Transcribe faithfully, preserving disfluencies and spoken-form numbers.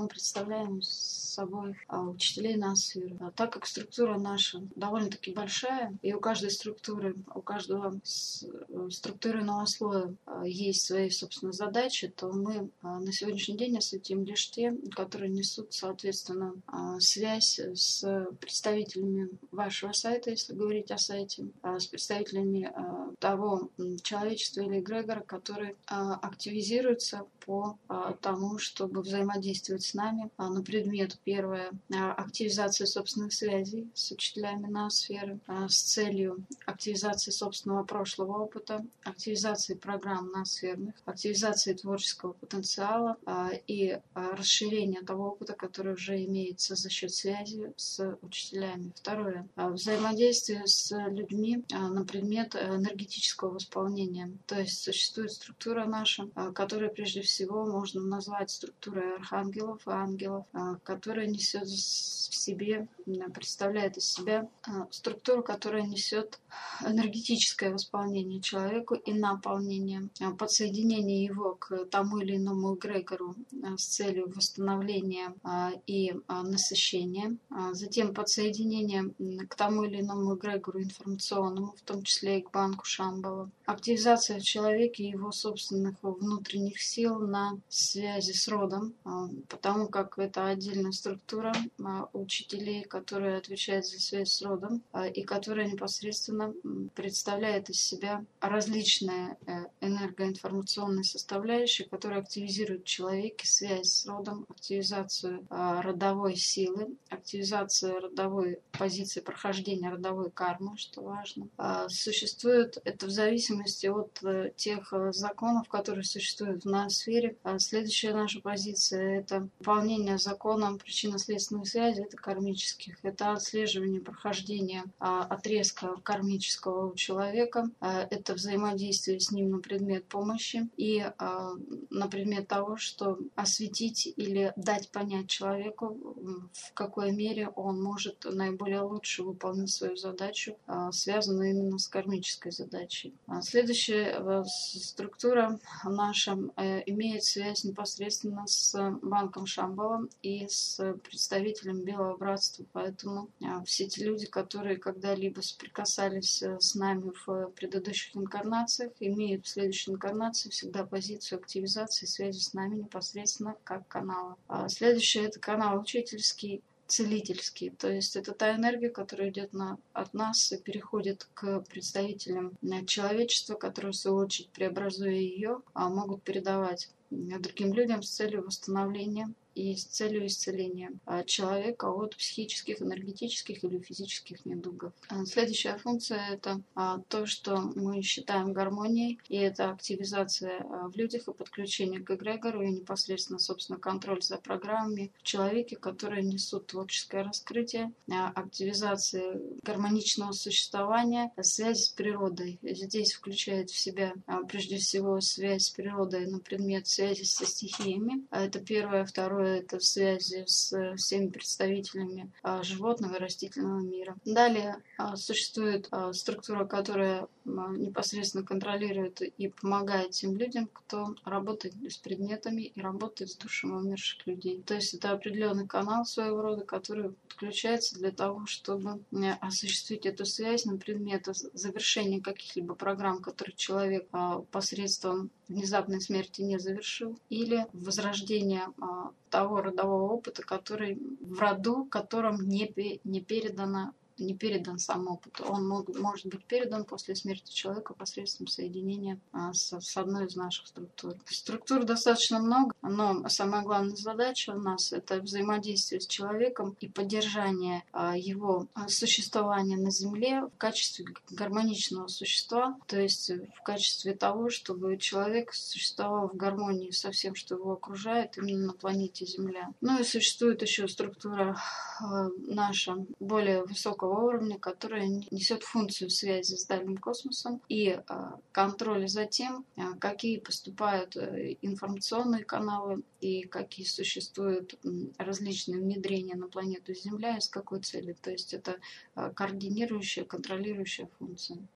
представляем собой учителей ноосферы. Так как структура наша довольно-таки большая, и у каждой структуры, у каждого структурного слоя есть свои, собственно, задачи, то мы на сегодняшний день осветим лишь те, которые несут, соответственно, связь с представителями вашего сайта, если говорить о сайте, с представителями того человечества или эгрегора, который активизируется по тому, чтобы взаимодействовать с нами на предмет, первое, активизации собственных связей с учителями ноосферы с целью активизации собственного прошлого опыта, активизации программ ноосферных, активизации творческого потенциала и расширения того опыта, который уже имеется за счет связи с учителями. Второе, взаимодействие с людьми на предмет энергетического восполнения. То есть существует структура наша, которая прежде всего можно назвать структурой архангелов и ангелов, которая несет в себе, представляет из себя структуру, которая несет энергетическое восполнение человеку и наполнение, подсоединение его к тому или иному эгрегору с целью восстановления и насыщения, затем подсоединение к тому или иному эгрегору информационному, в том числе и к банку Шамбала, активизация в человеке его собственных внутренних сил на связи с родом, потому как это отдельная структура учителей, которая отвечает за связь с родом и которая непосредственно представляет из себя различные энергоинформационные составляющие, которые активизируют в человеке связь с родом, активизацию родовой силы, активизацию родовой позиции прохождения родовой кармы, что важно. Существует это в зависимости от тех законов, которые существуют в ноосфере. Следующая наша позиция — это выполнение законом причинно-следственной связи, это кармических, это отслеживание прохождения отрезка кармического у человека, это взаимодействие с ним на предмет помощи и на предмет того, что осветить или дать понять человеку, в какой мере он может наиболее лучше выполнить свою задачу, связанную именно с кармической задачей. Следующая структура наша имеет связь непосредственно с банком Шамбала и с представителем Белого Братства, поэтому все те люди, которые когда-либо соприкасались с нами в предыдущих инкарнациях, имеют в следующей инкарнации всегда позицию активизации связи с нами непосредственно как канала. Следующее — это канал учительский, целительский, то есть это та энергия, которая идет на, от нас и переходит к представителям человечества, которые в свою очередь, преобразуя ее, могут передавать другим людям с целью восстановления и с целью исцеления человека от психических, энергетических или физических недугов. Следующая функция — это то, что мы считаем гармонией, и это активизация в людях и подключение к эгрегору и непосредственно, собственно, контроль за программами в человеке, которые несут творческое раскрытие, активизация гармоничного существования, связь с природой. Здесь включает в себя прежде всего связь с природой на предмет связи со стихиями. Это первое. Второе — это в связи с всеми представителями животного и растительного мира. Далее существует структура, которая непосредственно контролирует и помогает тем людям, кто работает с предметами и работает с душами умерших людей. То есть это определенный канал своего рода, который подключается для того, чтобы осуществить эту связь на предмет завершения каких-либо программ, которые человек посредством внезапной смерти не завершил, или возрождения того родового опыта, который в роду, которым не, не передано не передан сам опыт. Он мог, может быть передан после смерти человека посредством соединения а, с, с одной из наших структур. Структур достаточно много, но самая главная задача у нас — это взаимодействие с человеком и поддержание а, его существования на Земле в качестве гармоничного существа, то есть в качестве того, чтобы человек существовал в гармонии со всем, что его окружает, именно на планете Земля. Ну и существует еще структура а, наша более высокого уровня, которая несет функцию связи с дальним космосом и э, контроля за тем, э, какие поступают э, информационные каналы и какие существуют э, различные внедрения на планету Земля и с какой целью. То есть это э, координирующая, контролирующая функция.